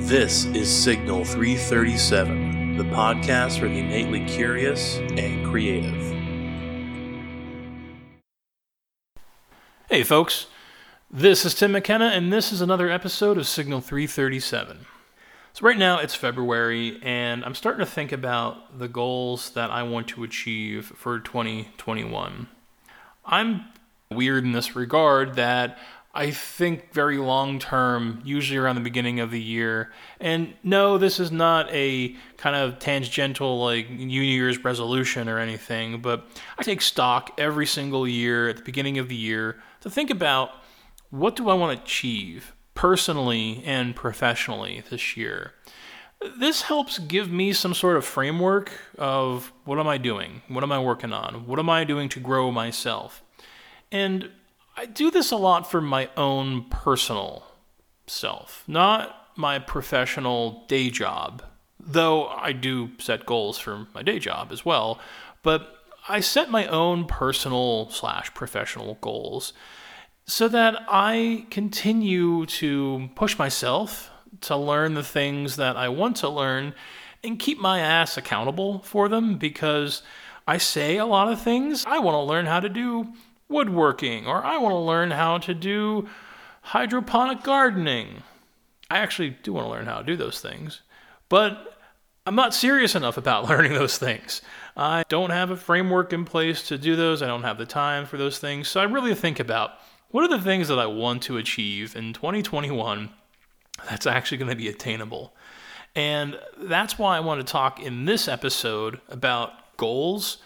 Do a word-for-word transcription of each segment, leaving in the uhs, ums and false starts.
This is Signal three thirty-seven, the podcast for the innately curious and creative. Hey folks, this is Tim McKenna, and this is another episode of Signal three thirty-seven. So right now it's February, and I'm starting to think about the goals that I want to achieve for twenty twenty-one. I'm weird in this regard that I think very long term, usually around the beginning of the year. And no, this is not a kind of tangential like New Year's resolution or anything, but I take stock every single year at the beginning of the year to think about what do I want to achieve personally and professionally this year. This helps give me some sort of framework of what am I doing? What am I working on? What am I doing to grow myself? And I do this a lot for my own personal self, not my professional day job, though I do set goals for my day job as well, but I set my own personal slash professional goals so that I continue to push myself to learn the things that I want to learn and keep my ass accountable for them, because I say a lot of things. I want to learn how to do woodworking, or I want to learn how to do hydroponic gardening. I actually do want to learn how to do those things, but I'm not serious enough about learning those things. I don't have a framework in place to do those. I don't have the time for those things. So I really think about what are the things that I want to achieve in twenty twenty-one that's actually going to be attainable. And that's why I want to talk in this episode about goals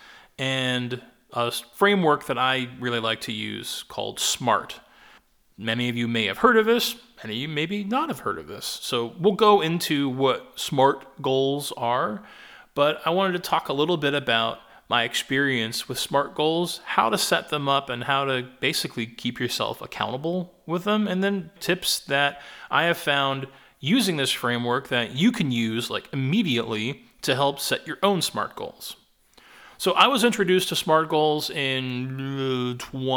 and a framework that I really like to use called SMART. Many of you may have heard of this, many of you maybe not have heard of this. So we'll go into what SMART goals are, but I wanted to talk a little bit about my experience with SMART goals, how to set them up, and how to basically keep yourself accountable with them, and then tips that I have found using this framework that you can use like immediately to help set your own SMART goals. So I was introduced to SMART goals in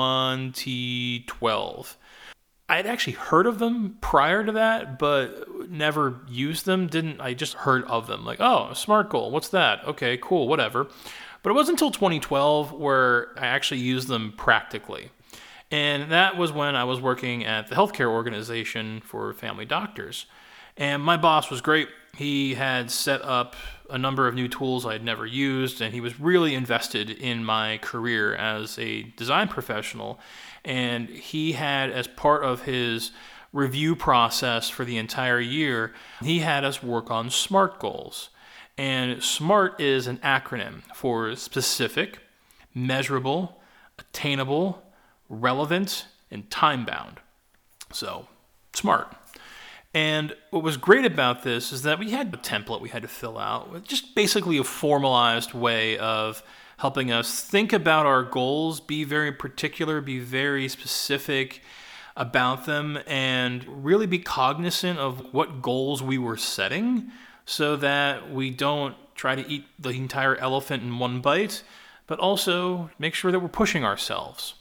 twenty twelve. I had actually heard of them prior to that, but never used them. Didn't I just heard of them? Like, oh, a SMART goal, what's that? Okay, cool, whatever. But it wasn't until twenty twelve where I actually used them practically. And that was when I was working at the healthcare organization for family doctors. And my boss was great. He had set up a number of new tools I had never used, and he was really invested in my career as a design professional. And he had, as part of his review process for the entire year, he had us work on SMART goals. And SMART is an acronym for specific, measurable, attainable, relevant, and time-bound. So, SMART. And what was great about this is that we had a template we had to fill out, just basically a formalized way of helping us think about our goals, be very particular, be very specific about them, and really be cognizant of what goals we were setting so that we don't try to eat the entire elephant in one bite, but also make sure that we're pushing ourselves.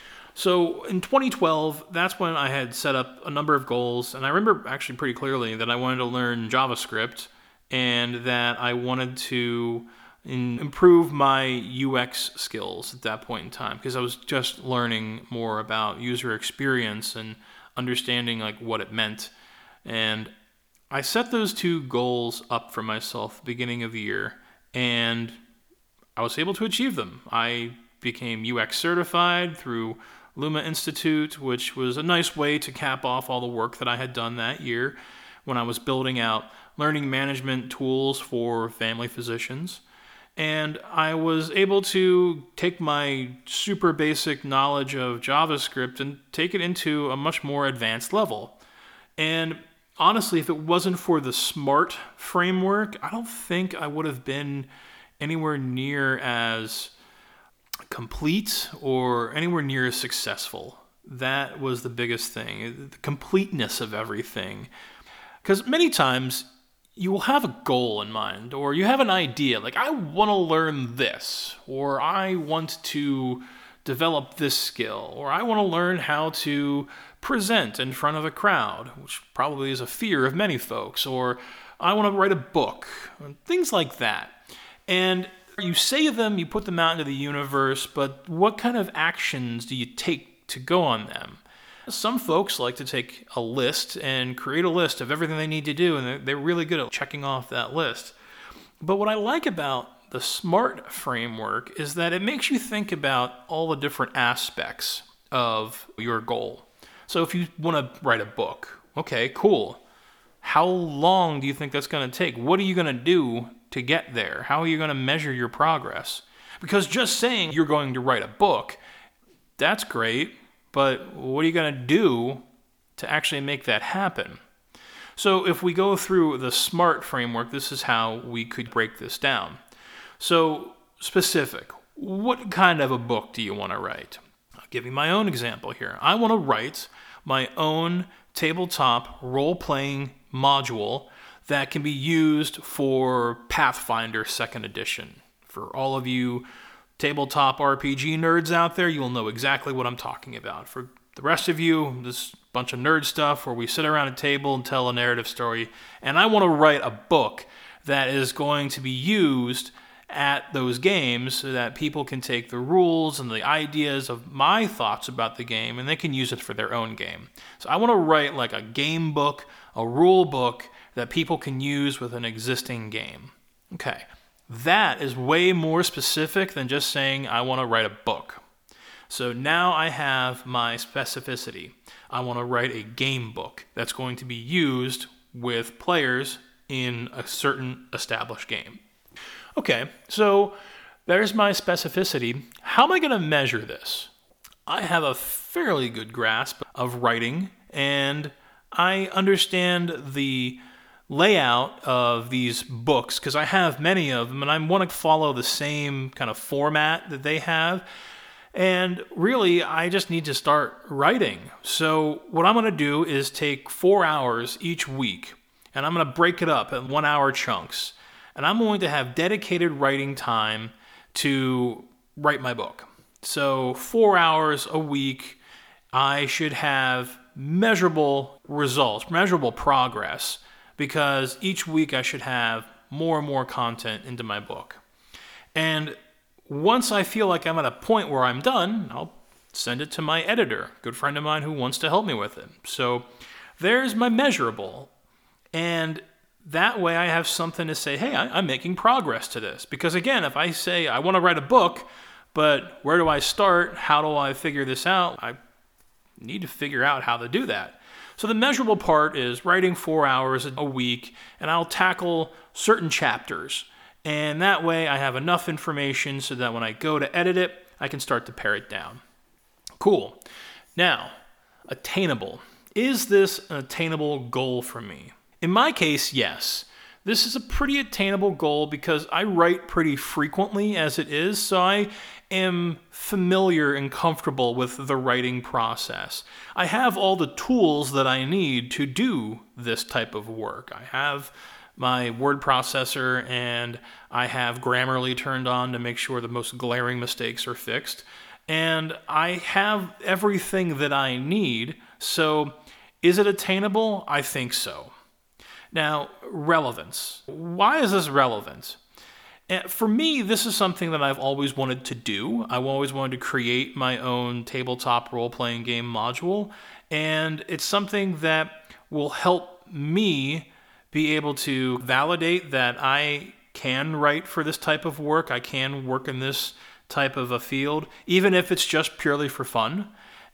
So in twenty twelve, that's when I had set up a number of goals, and I remember actually pretty clearly that I wanted to learn JavaScript and that I wanted to in, improve my U X skills at that point in time, because I was just learning more about user experience and understanding like what it meant. And I set those two goals up for myself at the beginning of the year, and I was able to achieve them. I became U X certified through Luma Institute, which was a nice way to cap off all the work that I had done that year when I was building out learning management tools for family physicians. And I was able to take my super basic knowledge of JavaScript and take it into a much more advanced level. And honestly, if it wasn't for the SMART framework, I don't think I would have been anywhere near as complete or anywhere near as successful. That was the biggest thing, the completeness of everything. Because many times you will have a goal in mind, or you have an idea, like I want to learn this, or I want to develop this skill, or I want to learn how to present in front of a crowd, which probably is a fear of many folks, or I want to write a book, things like that. And you say them, you put them out into the universe, but what kind of actions do you take to go on them? Some folks like to take a list and create a list of everything they need to do, and they're really good at checking off that list. But what I like about the SMART framework is that it makes you think about all the different aspects of your goal. So if you want to write a book, okay, cool. How long do you think that's going to take? What are you going to do to get there? How are you going to measure your progress? Because just saying you're going to write a book, that's great, but what are you going to do to actually make that happen? So if we go through the SMART framework, this is how we could break this down. So specific, what kind of a book do you want to write? I'll give you my own example here. I want to write my own tabletop role-playing module that can be used for Pathfinder second edition. For all of you tabletop R P G nerds out there, you'll know exactly what I'm talking about. For the rest of you, this bunch of nerd stuff where we sit around a table and tell a narrative story, and I want to write a book that is going to be used at those games so that people can take the rules and the ideas of my thoughts about the game and they can use it for their own game. So I want to write like a game book, a rule book that people can use with an existing game. Okay, that is way more specific than just saying I want to write a book. So now I have my specificity. I want to write a game book that's going to be used with players in a certain established game. Okay, so there's my specificity. How am I going to measure this? I have a fairly good grasp of writing, and I understand the layout of these books because I have many of them, and I want to follow the same kind of format that they have. And really, I just need to start writing. So what I'm going to do is take four hours each week, and I'm going to break it up in one-hour chunks. And I'm going to have dedicated writing time to write my book. So four hours a week, I should have measurable results, measurable progress, because each week I should have more and more content into my book. And once I feel like I'm at a point where I'm done, I'll send it to my editor, a good friend of mine who wants to help me with it. So there's my measurable. And that way I have something to say, hey, I'm making progress to this. Because again, if I say I want to write a book, but where do I start? How do I figure this out? I need to figure out how to do that. So the measurable part is writing four hours a week, and I'll tackle certain chapters. And that way I have enough information so that when I go to edit it, I can start to pare it down. Cool. Now, attainable. Is this an attainable goal for me? In my case, yes. This is a pretty attainable goal because I write pretty frequently as it is, so I am familiar and comfortable with the writing process. I have all the tools that I need to do this type of work. I have my word processor and I have Grammarly turned on to make sure the most glaring mistakes are fixed. And I have everything that I need, so is it attainable? I think so. Now, relevance. Why is this relevant? For me, this is something that I've always wanted to do. I've always wanted to create my own tabletop role-playing game module, and it's something that will help me be able to validate that I can write for this type of work, I can work in this type of a field, even if it's just purely for fun.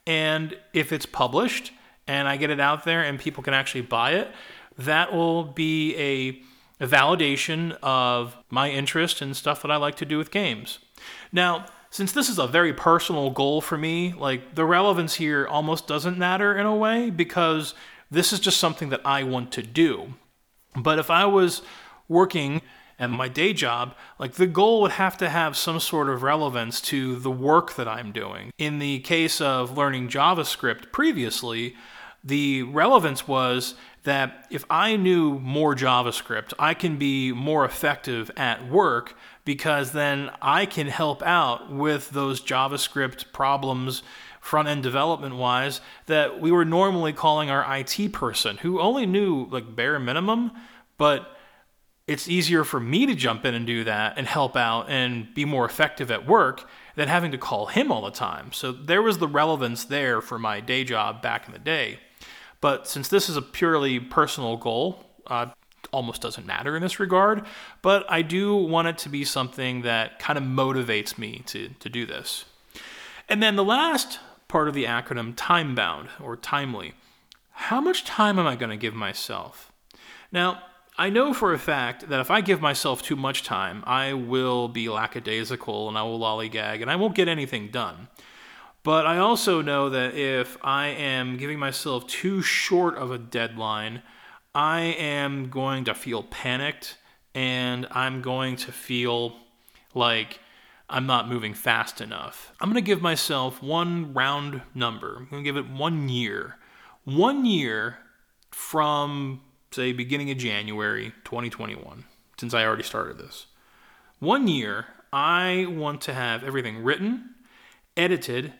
And if it's published, and I get it out there and people can actually buy it, that will be a, a validation of my interest in stuff that I like to do with games. Now, since this is a very personal goal for me, like the relevance here almost doesn't matter in a way because this is just something that I want to do. But if I was working at my day job, like the goal would have to have some sort of relevance to the work that I'm doing. In the case of learning JavaScript previously, the relevance was that if I knew more JavaScript, I can be more effective at work because then I can help out with those JavaScript problems front-end development-wise that we were normally calling our I T person, who only knew like bare minimum, but it's easier for me to jump in and do that and help out and be more effective at work than having to call him all the time. So there was the relevance there for my day job back in the day. But since this is a purely personal goal, uh, almost doesn't matter in this regard, but I do want it to be something that kind of motivates me to, to do this. And then the last part of the acronym, time-bound or timely. How much time am I going to give myself? Now, I know for a fact that if I give myself too much time, I will be lackadaisical and I will lollygag and I won't get anything done. But I also know that if I am giving myself too short of a deadline, I am going to feel panicked and I'm going to feel like I'm not moving fast enough. I'm going to give myself one round number. I'm going to give it one year. One year from, say, beginning of January twenty twenty-one, since I already started this. One year, I want to have everything written, edited,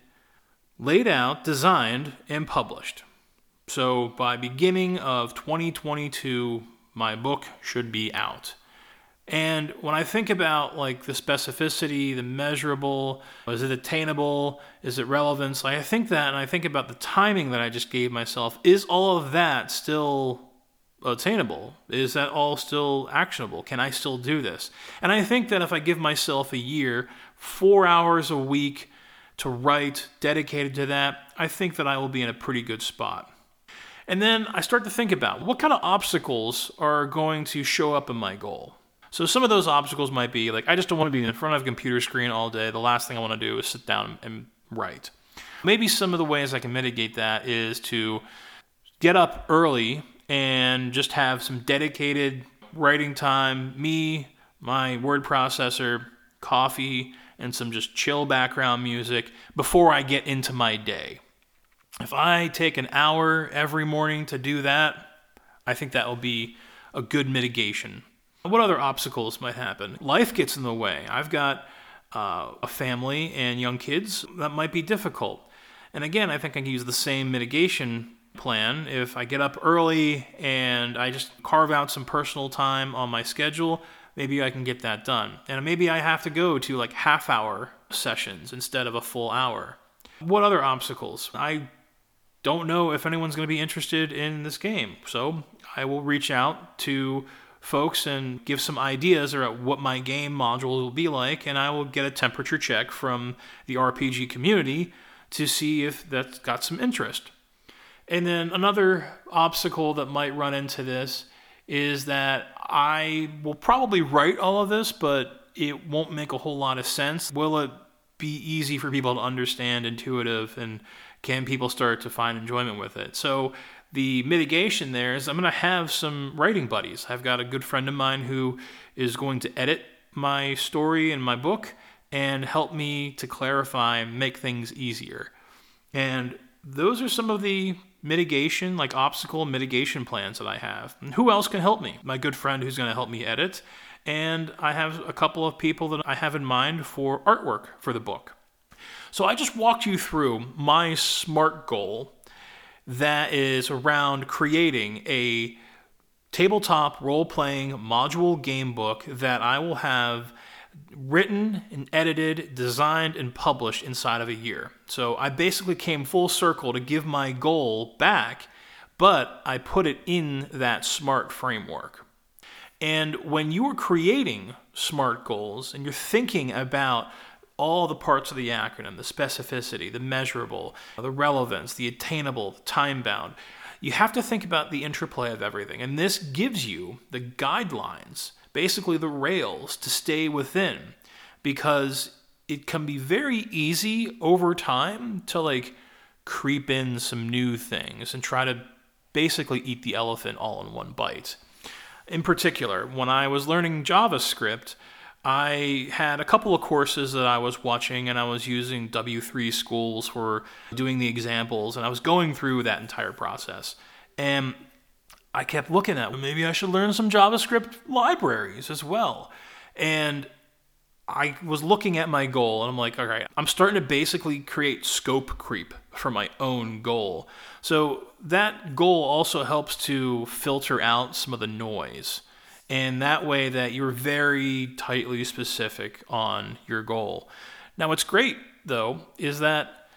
laid out, designed, and published. So by beginning of twenty twenty-two, my book should be out. And when I think about like the specificity, the measurable, is it attainable, is it relevance, I think that, and I think about the timing that I just gave myself, is all of that still attainable? Is that all still actionable? Can I still do this? And I think that if I give myself a year, four hours a week to write, dedicated to that, I think that I will be in a pretty good spot. And then I start to think about what kind of obstacles are going to show up in my goal. So some of those obstacles might be like, I just don't want to be in front of a computer screen all day. The last thing I want to do is sit down and write. Maybe some of the ways I can mitigate that is to get up early and just have some dedicated writing time, me, my word processor, coffee, and some just chill background music before I get into my day. If I take an hour every morning to do that, I think that will be a good mitigation. What other obstacles might happen? Life gets in the way. I've got uh, a family and young kids. That might be difficult. And again, I think I can use the same mitigation plan. If I get up early and I just carve out some personal time on my schedule, maybe I can get that done. And maybe I have to go to like half hour sessions instead of a full hour. What other obstacles? I don't know if anyone's going to be interested in this game. So I will reach out to folks and give some ideas about what my game module will be like, and I will get a temperature check from the R P G community to see if that's got some interest. And then another obstacle that might run into this is that I will probably write all of this, but it won't make a whole lot of sense. Will it be easy for people to understand, intuitive, and can people start to find enjoyment with it? So the mitigation there is I'm going to have some writing buddies. I've got a good friend of mine who is going to edit my story and my book and help me to clarify and make things easier. And those are some of the mitigation, like obstacle mitigation plans that I have. And who else can help me? My good friend who's going to help me edit. And I have a couple of people that I have in mind for artwork for the book. So I just walked you through my SMART goal that is around creating a tabletop role-playing module game book that I will have written and edited, designed, and published inside of a year. So I basically came full circle to give my goal back, but I put it in that SMART framework. And when you are creating SMART goals and you're thinking about all the parts of the acronym, the specificity, the measurable, the relevance, the attainable, the time-bound, you have to think about the interplay of everything. And this gives you the guidelines, basically the rails to stay within, because it can be very easy over time to like creep in some new things and try to basically eat the elephant all in one bite. In particular, when I was learning JavaScript, I had a couple of courses that I was watching, and I was using W three schools for doing the examples, and I was going through that entire process. And I kept looking at, well, maybe I should learn some JavaScript libraries as well. And I was looking at my goal and I'm like, all right, I'm starting to basically create scope creep for my own goal. So that goal also helps to filter out some of the noise. And that way that you're very tightly specific on your goal. Now, what's great, though, is that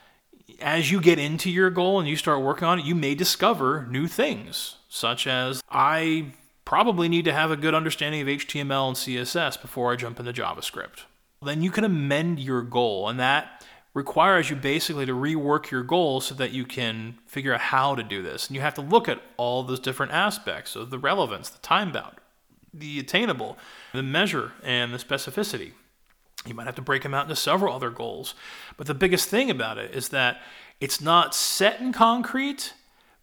as you get into your goal and you start working on it, you may discover new things, such as I probably need to have a good understanding of H T M L and C S S before I jump into JavaScript. Then you can amend your goal, and that requires you basically to rework your goal so that you can figure out how to do this. And you have to look at all those different aspects of the relevance, the time bound, the attainable, the measure, and the specificity. You might have to break them out into several other goals. But the biggest thing about it is that it's not set in concrete,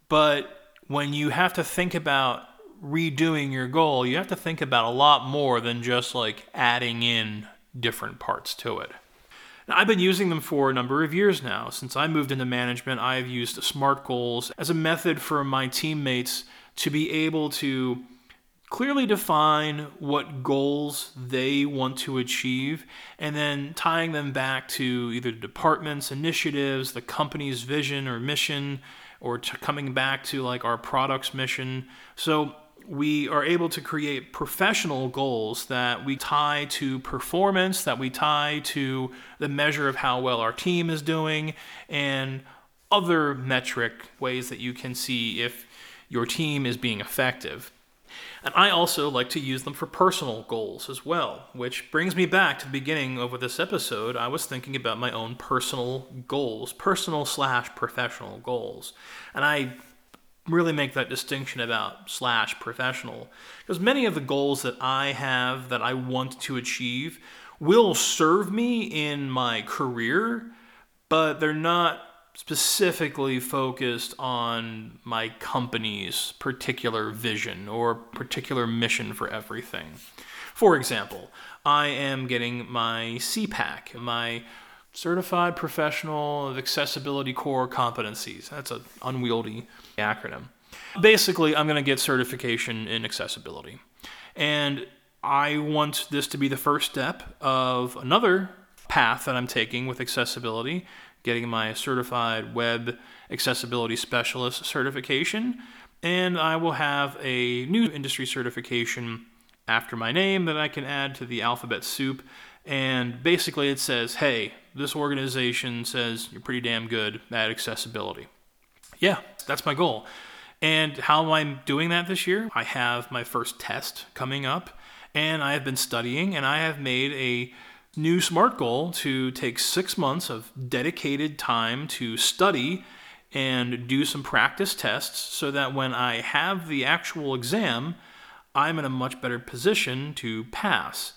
but when you have to think about redoing your goal, you have to think about a lot more than just like adding in different parts to it. Now, I've been using them for a number of years now. Since I moved into management, I've used SMART goals as a method for my teammates to be able to clearly define what goals they want to achieve, and then tying them back to either the department's initiatives, the company's vision or mission, or to coming back to like our product's mission. So we are able to create professional goals that we tie to performance, that we tie to the measure of how well our team is doing, and other metric ways that you can see if your team is being effective. And I also like to use them for personal goals as well, which brings me back to the beginning of this episode. I was thinking about my own personal goals, personal slash professional goals. And I really make that distinction about slash professional, because many of the goals that I have that I want to achieve will serve me in my career, but they're not specifically focused on my company's particular vision or particular mission for everything. For example, I am getting my C PAC, my Certified Professional Accessibility Core Competencies. That's an unwieldy acronym. Basically, I'm going to get certification in accessibility. And I want this to be the first step of another path that I'm taking with accessibility, getting my Certified Web Accessibility Specialist certification. And I will have a new industry certification after my name that I can add to the alphabet soup. And basically it says, hey, this organization says you're pretty damn good at accessibility. Yeah, that's my goal. And how am I doing that this year? I have my first test coming up, and I have been studying, and I have made a new SMART goal to take six months of dedicated time to study and do some practice tests so that when I have the actual exam, I'm in a much better position to pass.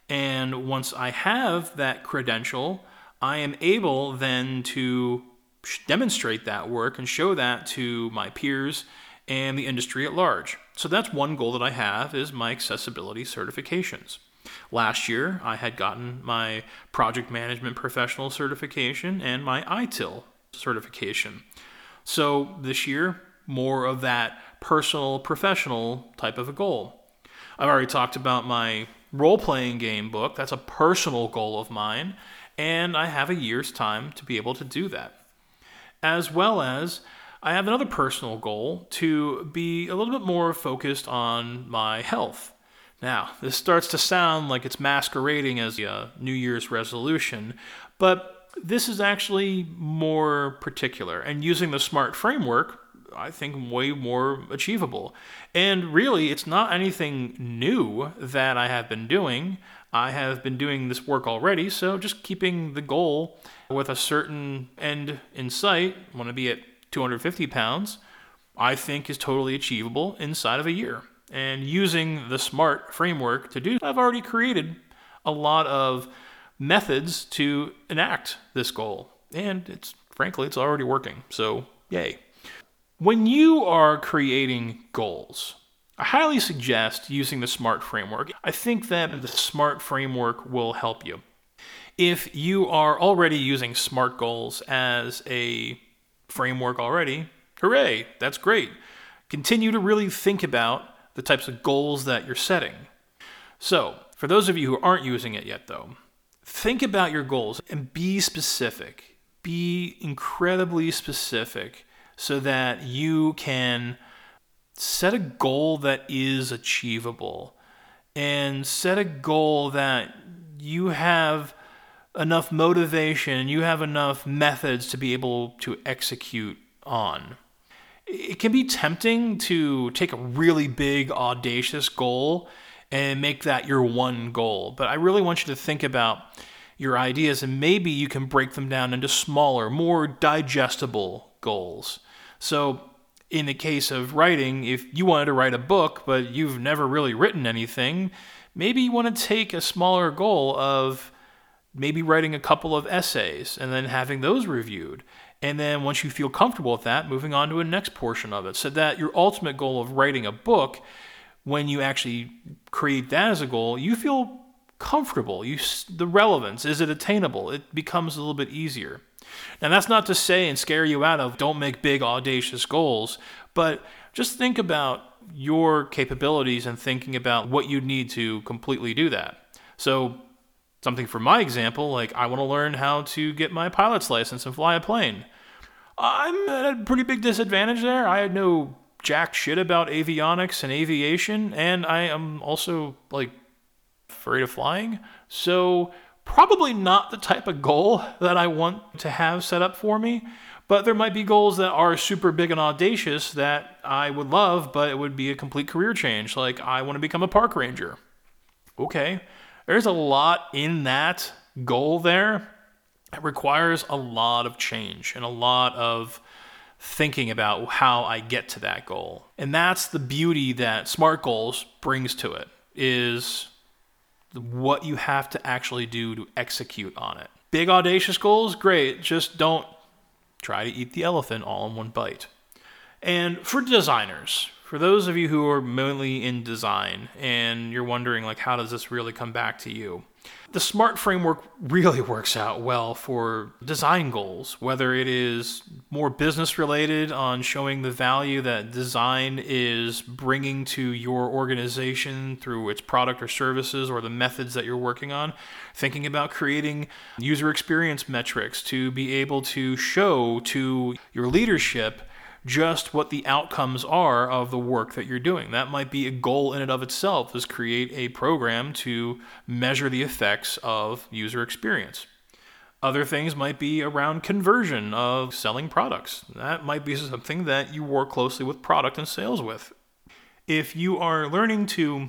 And once I have that credential, I am able then to demonstrate that work and show that to my peers and the industry at large. So that's one goal that I have, is my accessibility certifications. Last year, I had gotten my project management professional certification and my I T I L certification. So this year, more of that personal, professional type of a goal. I've already talked about my role-playing game book. That's a personal goal of mine, and I have a year's time to be able to do that. As well as I have another personal goal to be a little bit more focused on my health. Now, this starts to sound like it's masquerading as a New Year's resolution, but this is actually more particular, and using the SMART framework, I think way more achievable. And really, it's not anything new that I have been doing. I have been doing this work already, so just keeping the goal with a certain end in sight, want to be at two hundred fifty pounds, I think is totally achievable inside of a year. And using the SMART framework to do, I've already created a lot of methods to enact this goal. And it's frankly, it's already working, so yay. When you are creating goals, I highly suggest using the SMART framework. I think that the SMART framework will help you. If you are already using SMART goals as a framework already, hooray, that's great. Continue to really think about the types of goals that you're setting. So, for those of you who aren't using it yet though, think about your goals and be specific. Be incredibly specific so that you can set a goal that is achievable and set a goal that you have enough motivation, you have enough methods to be able to execute on. It can be tempting to take a really big, audacious goal and make that your one goal. But I really want you to think about your ideas, and maybe you can break them down into smaller, more digestible goals. So in the case of writing, if you wanted to write a book, but you've never really written anything, maybe you want to take a smaller goal of maybe writing a couple of essays and then having those reviewed. And then once you feel comfortable with that, moving on to a next portion of it, so that your ultimate goal of writing a book, when you actually create that as a goal, you feel comfortable. You, the relevance, is it attainable? It becomes a little bit easier. Now, that's not to say and scare you out of don't make big, audacious goals, but just think about your capabilities and thinking about what you need to completely do that. So something for my example, like I want to learn how to get my pilot's license and fly a plane. I'm at a pretty big disadvantage there. I had no jack shit about avionics and aviation, and I am also like afraid of flying. So probably not the type of goal that I want to have set up for me, but there might be goals that are super big and audacious that I would love, but it would be a complete career change. Like I want to become a park ranger. Okay, there's a lot in that goal there. It requires a lot of change and a lot of thinking about how I get to that goal. And that's the beauty that SMART goals brings to it, is what you have to actually do to execute on it. Big audacious goals, great. Just don't try to eat the elephant all in one bite. And for designers, for those of you who are mainly in design and you're wondering, like, how does this really come back to you? The SMART framework really works out well for design goals, whether it is more business related on showing the value that design is bringing to your organization through its product or services or the methods that you're working on, thinking about creating user experience metrics to be able to show to your leadership just what the outcomes are of the work that you're doing. That might be a goal in and of itself, is create a program to measure the effects of user experience. Other things might be around conversion of selling products. That might be something that you work closely with product and sales with. If you are learning to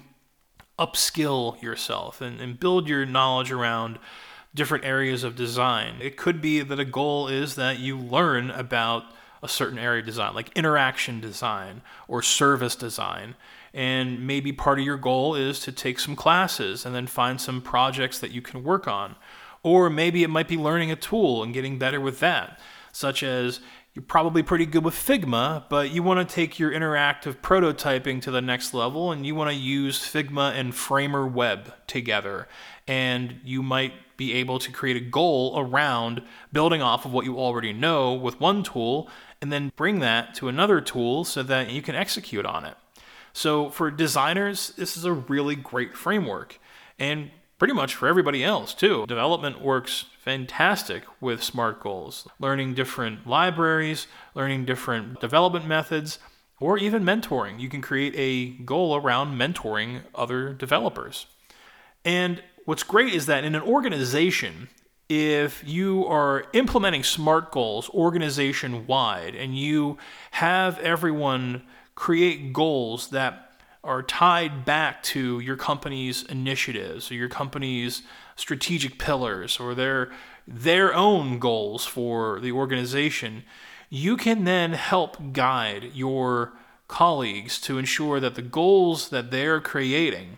upskill yourself and, and build your knowledge around different areas of design, it could be that a goal is that you learn about a certain area of design, like interaction design or service design. And maybe part of your goal is to take some classes and then find some projects that you can work on. Or maybe it might be learning a tool and getting better with that, such as you're probably pretty good with Figma, but you want to take your interactive prototyping to the next level and you want to use Figma and Framer Web together. And you might be able to create a goal around building off of what you already know with one tool and then bring that to another tool so that you can execute on it. So for designers, this is a really great framework, and pretty much for everybody else too. Development works fantastic with SMART goals. Learning different libraries, learning different development methods, or even mentoring. You can create a goal around mentoring other developers. And what's great is that in an organization, if you are implementing SMART goals organization-wide and you have everyone create goals that are tied back to your company's initiatives or your company's strategic pillars or their, their own goals for the organization, you can then help guide your colleagues to ensure that the goals that they're creating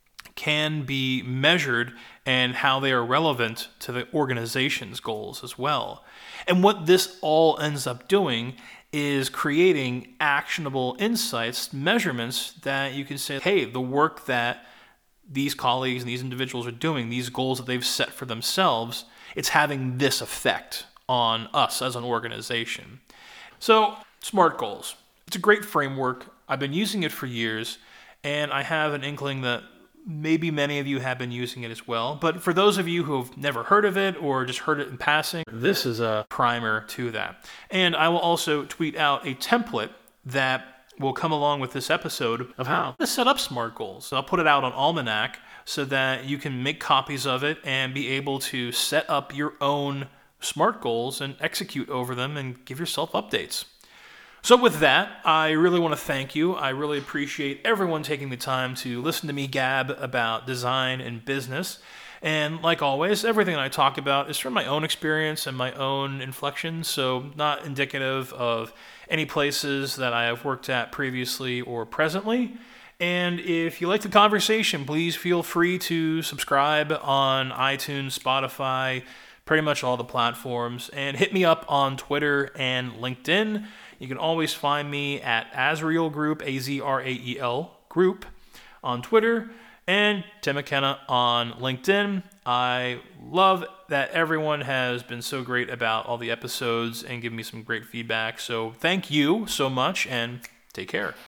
can be measured and how they are relevant to the organization's goals as well. And what this all ends up doing is creating actionable insights, measurements that you can say, hey, the work that these colleagues and these individuals are doing, these goals that they've set for themselves, it's having this effect on us as an organization. So, SMART goals. It's a great framework. I've been using it for years, and I have an inkling that maybe many of you have been using it as well. But for those of you who have never heard of it or just heard it in passing, this is a primer to that. And I will also tweet out a template that will come along with this episode of how to set up SMART goals. So I'll put it out on Almanac so that you can make copies of it and be able to set up your own SMART goals and execute over them and give yourself updates. So with that, I really want to thank you. I really appreciate everyone taking the time to listen to me gab about design and business. And like always, everything I talk about is from my own experience and my own inflections, so not indicative of any places that I have worked at previously or presently. And if you like the conversation, please feel free to subscribe on iTunes, Spotify, pretty much all the platforms, and hit me up on Twitter and LinkedIn. You can always find me at Azrael Group, A Z R A E L Group, on Twitter, and Tim McKenna on LinkedIn. I love that everyone has been so great about all the episodes and giving me some great feedback. So thank you so much, and take care.